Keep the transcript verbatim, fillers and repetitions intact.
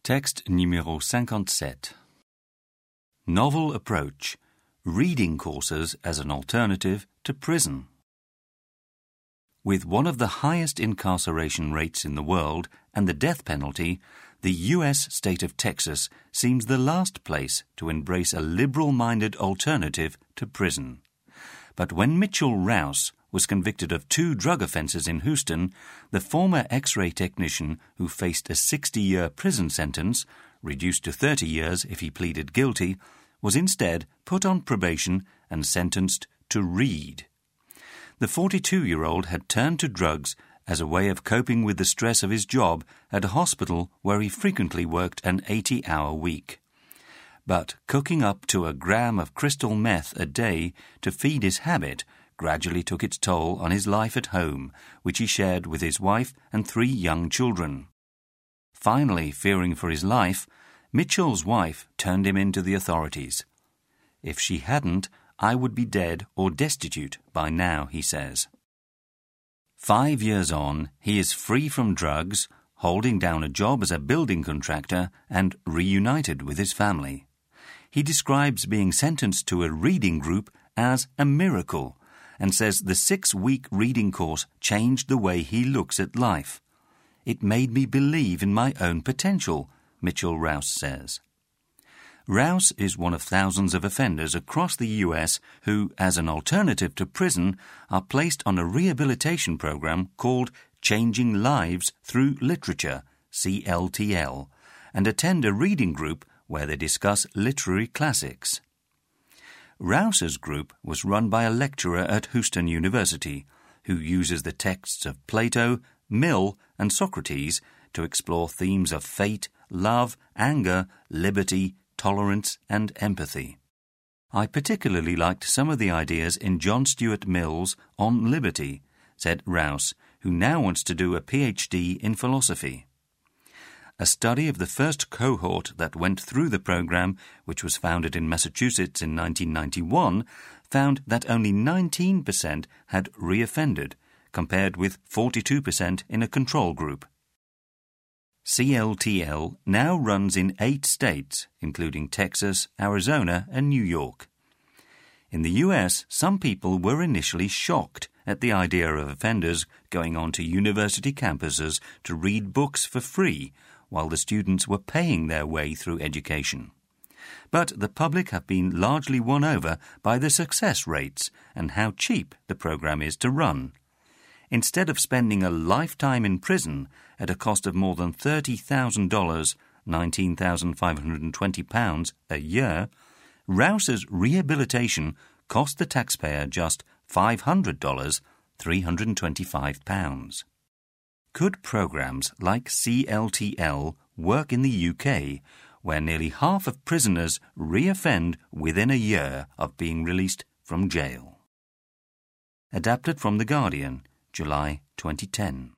Texte numéro cinquante-sept. Novel approach. Reading courses as an alternative to prison. With one of the highest incarceration rates in the world and the death penalty, the U S state of Texas seems the last place to embrace a liberal-minded alternative to prison. But when Mitchell Rouse was convicted of two drug offences in Houston, the former X-ray technician who faced a sixty-year prison sentence, reduced to thirty years if he pleaded guilty, was instead put on probation and sentenced to read. The forty-two-year-old had turned to drugs as a way of coping with the stress of his job at a hospital where he frequently worked an eighty-hour week. But cooking up to a gram of crystal meth a day to feed his habit gradually took its toll on his life at home, which he shared with his wife and three young children. Finally, fearing for his life, Mitchell's wife turned him in to the authorities. "If she hadn't, I would be dead or destitute by now," he says. Five years on, he is free from drugs, holding down a job as a building contractor, and reunited with his family. He describes being sentenced to a reading group as a miracle, and says the six-week reading course changed the way he looks at life. "It made me believe in my own potential," Mitchell Rouse says. Rouse is one of thousands of offenders across the U S who, as an alternative to prison, are placed on a rehabilitation program called Changing Lives Through Literature, C L T L, and attend a reading group where they discuss literary classics. Rouse's group was run by a lecturer at Houston University who uses the texts of Plato, Mill, and Socrates to explore themes of fate, love, anger, liberty, tolerance, and empathy. "I particularly liked some of the ideas in John Stuart Mill's On Liberty," said Rouse, who now wants to do a P H D in philosophy. A study of the first cohort that went through the program, which was founded in Massachusetts in nineteen ninety-one, found that only nineteen percent had reoffended, compared with forty-two percent in a control group. C L T L now runs in eight states, including Texas, Arizona, and New York. In the U S, some people were initially shocked at the idea of offenders going onto university campuses to read books for free, while the students were paying their way through education. But the public have been largely won over by the success rates and how cheap the program is to run. Instead of spending a lifetime in prison at a cost of more than thirty thousand dollars, nineteen thousand five hundred twenty pounds a year, Rouse's rehabilitation cost the taxpayer just five hundred dollars, three hundred twenty-five pounds. Could programs like C L T L work in the U K, where nearly half of prisoners reoffend within a year of being released from jail? Adapted from The Guardian, July twenty ten.